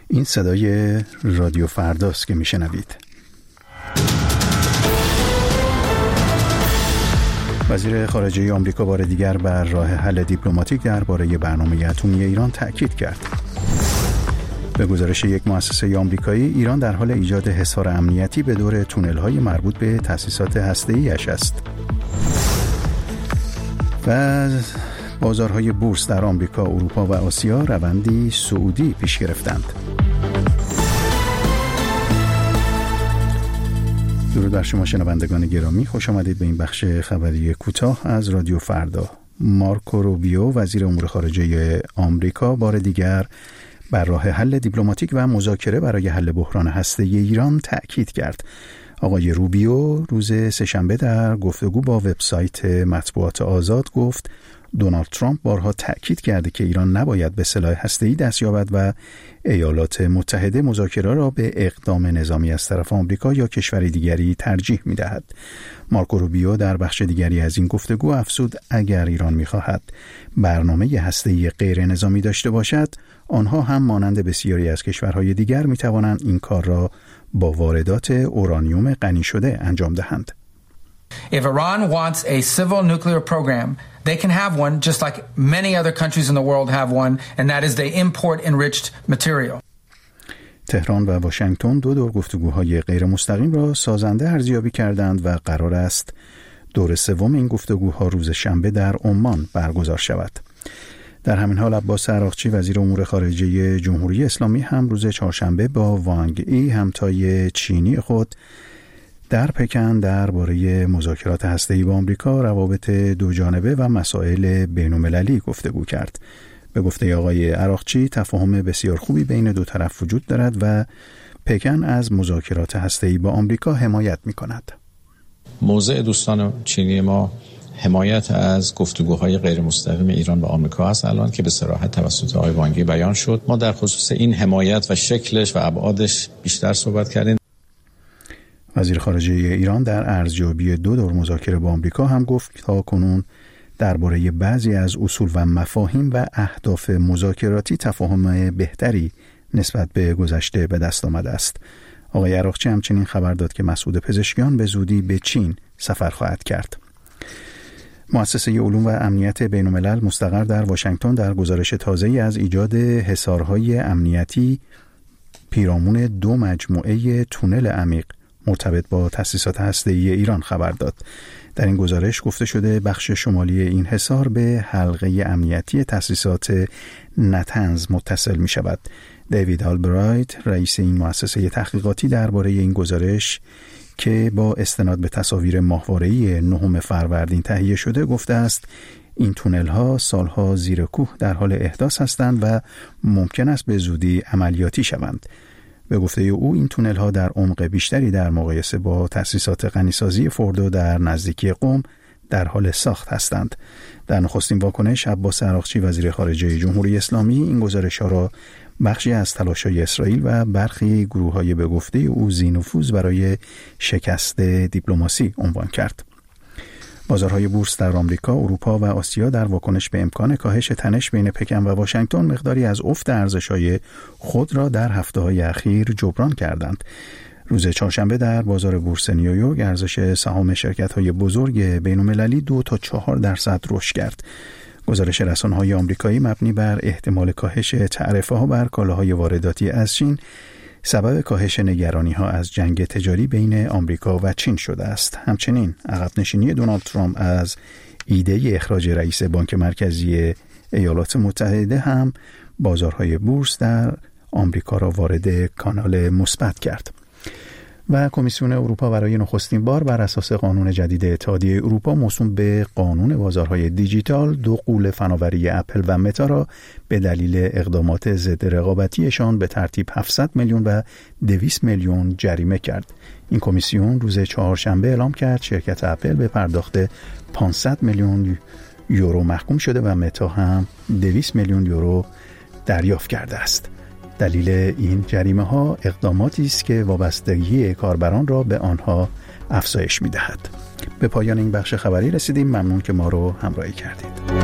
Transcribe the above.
این صدای رادیو فرداست که میشنوید. وزیر خارجه آمریکا بار دیگر بر راه حل دیپلماتیک درباره برنامه اتمی ایران تأکید کرد. به گزارش یک مؤسسه آمریکایی، ایران در حال ایجاد حصار امنیتی به دور تونل‌های مربوط به تأسیسات هسته‌ای‌اش است. و بازارهای بورس در آمریکا، اروپا و آسیا روندی صعودی پیش گرفتند. درود بر شما شنوندگان گرامی، خوش آمدید به این بخش خبری کوتاه از رادیو فردا. مارکو روبیو، وزیر امور خارجه آمریکا، بار دیگر بر راه حل دیپلماتیک و مذاکره برای حل بحران هسته‌ای ایران تأکید کرد. آقای روبیو روز سه‌شنبه در گفتگو با وبسایت مطبوعات آزاد گفت دونالد ترامپ بارها تأکید کرده که ایران نباید به سلاح هسته‌ای دست یابد و ایالات متحده مذاکره را به اقدام نظامی از طرف آمریکا یا کشور دیگری ترجیح می‌دهد. مارکو روبیو در بخش دیگری از این گفتگو افزود اگر ایران می‌خواهد برنامه هسته‌ای غیر نظامی داشته باشد، آنها هم مانند بسیاری از کشورهای دیگر می‌توانند این کار را با واردات اورانیوم غنی شده انجام دهند. If Iran wants a civil nuclear program, they can have one just like many other countries in the world have one, and that is they import enriched material. تهران و واشنگتن دو دور گفتگوهای غیر مستقیم را سازنده ارزیابی کردند و قرار است دور سوم این گفتگوها روز شنبه در عمان برگزار شود. در همین حال عباس عراقچی، وزیر امور خارجه جمهوری اسلامی، هم روز چهارشنبه با وانگ ای، همتای چینی خود، در پکن درباره مذاکرات هسته‌ای با آمریکا، روابط دو جانبه و مسائل بین‌المللی گفتگو کرد. به گفته آقای عراقچی، تفاهم بسیار خوبی بین دو طرف وجود دارد و پکن از مذاکرات هسته‌ای با آمریکا حمایت می‌کند. موضع دوستان چینی ما حمایت از گفتگوهای غیر مستقیم ایران و آمریکا است الان که به صراحت توسط آقای وانگی بیان شد. ما در خصوص این حمایت و شکلش و ابعادش بیشتر صحبت کردیم. وزیر خارجه ایران در ارزیابی دو دور مذاکره با آمریکا هم گفت تا کنون درباره بعضی از اصول و مفاهیم و اهداف مذاکراتی تفاهم بهتری نسبت به گذشته به دست آمده است. آقای عراقچی همچنین خبر داد که مسعود پزشکیان به زودی به چین سفر خواهد کرد. مؤسسه علوم و امنیت بین‌الملل مستقر در واشنگتن در گزارش تازه‌ای از ایجاد حصارهای امنیتی پیرامون دو مجموعه تونل عمیق مرتبط با تأسیسات هسته‌ای ایران خبر داد. در این گزارش گفته شده بخش شمالی این حصار به حلقه امنیتی تأسیسات نتنز متصل می شود. دیوید آلبرایت، رئیس این مؤسسه تحقیقاتی، درباره این گزارش که با استناد به تصاویر ماهواره‌ای 9 فروردین تهیه شده گفته است این تونل ها سالها زیر کوه در حال احداث هستند و ممکن است به زودی عملیاتی شوند. به گفته او این تونل ها در عمق بیشتری در مقایسه با تأسیسات غنیسازی فوردو در نزدیکی قم در حال ساخت هستند. در نخستین واکنش عباس عراقچی، وزیر خارجه جمهوری اسلامی، این گزارش ها را بخشی از تلاش‌های اسرائیل و برخی گروه‌های به گفته او ذی‌نفوذ برای شکست دیپلماسی عنوان کرد. بازارهای بورس در آمریکا، اروپا و آسیا در واکنش به امکان کاهش تنش بین پکن و واشنگتن مقداری از افت ارزش‌های خود را در هفته‌های اخیر جبران کردند. روز چهارشنبه در بازار بورس نیویورک ارزش سهام شرکت‌های بزرگ بین‌المللی 2 تا 4% رشد کرد. گزارش رسانه‌های آمریکایی مبنی بر احتمال کاهش تعرفه‌ها بر کالاهای وارداتی از چین سبب کاهش نگرانی‌ها از جنگ تجاری بین آمریکا و چین شده است. همچنین عقب نشینی دونالد ترامپ از ایده اخراج رئیس بانک مرکزی ایالات متحده هم بازارهای بورس در آمریکا را وارد کانال مثبت کرد. و کمیسیون اروپا برای نخستین بار بر اساس قانون جدید اتحادیه اروپا موسوم به قانون بازارهای دیجیتال دو غول فناوری اپل و متا را به دلیل اقدامات ضد رقابتیشان به ترتیب 700 میلیون و 200 میلیون جریمه کرد. این کمیسیون روز چهارشنبه اعلام کرد شرکت اپل به پرداخت 500 میلیون یورو محکوم شده و متا هم 200 میلیون یورو دریافت کرده است. دلیل این جریمه ها اقداماتی است که وابستگی کاربران را به آنها افزایش می دهد. به پایان این بخش خبری رسیدیم. ممنون که ما رو همراهی کردید.